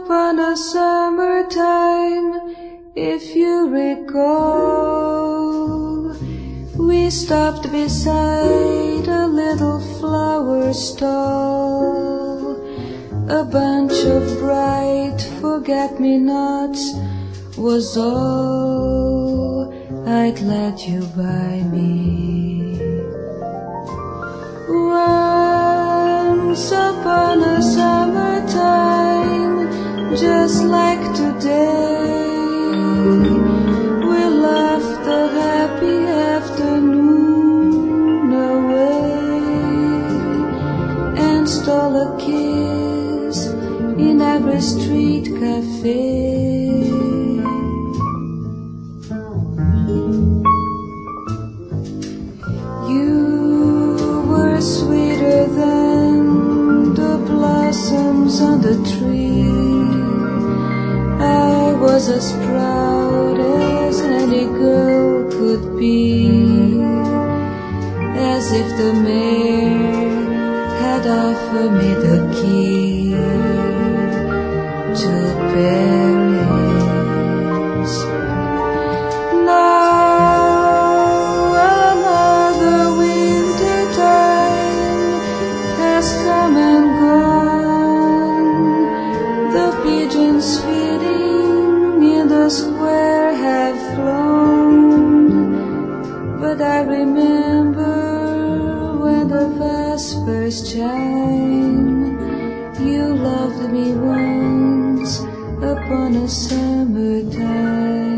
upon a summertime, if you recall, we stopped beside a little flower stall. A bunch of bright forget-me-nots was all I'd let you buy me. Once upon a summertime, just like today, we laughed the happy afternoon away and stole a kiss in every street cafe. You were sweeter than the blossoms on the tree. I was as proud as any girl could be, as if the mayor had offered me the key to Paris. Now another winter time has come and gone. The pigeons feeding in the square have flown, but I remember when the vespers chime, you loved me once upon a summertime.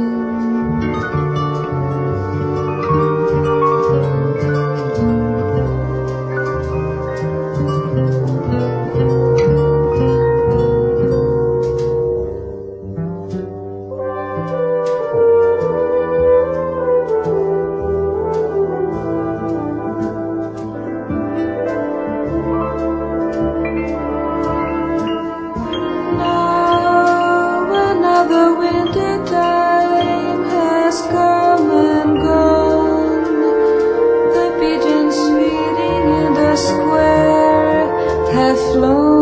The winter time has come and gone. The pigeons feeding in the square have flown.